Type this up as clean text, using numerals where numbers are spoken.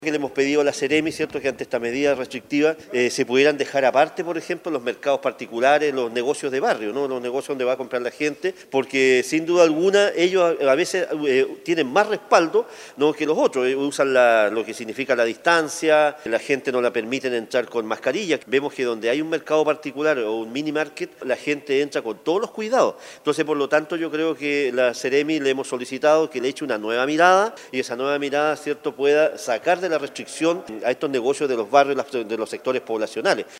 Que le hemos pedido a la Ceremi, ¿cierto?, que ante esta medida restrictiva se pudieran dejar aparte, por ejemplo, los mercados particulares, los negocios de barrio, ¿no?, los negocios donde va a comprar la gente, porque sin duda alguna ellos a veces tienen más respaldo, ¿no?, que los otros. Usan lo que significa la distancia, la gente no la permiten entrar con mascarilla. Vemos que donde hay un mercado particular o un mini market, la gente entra con todos los cuidados. Entonces, por lo tanto, yo creo que la Ceremi le hemos solicitado que le eche una nueva mirada y esa nueva mirada, ¿cierto?, pueda sacar de la restricción a estos negocios de los barrios, de los sectores poblacionales.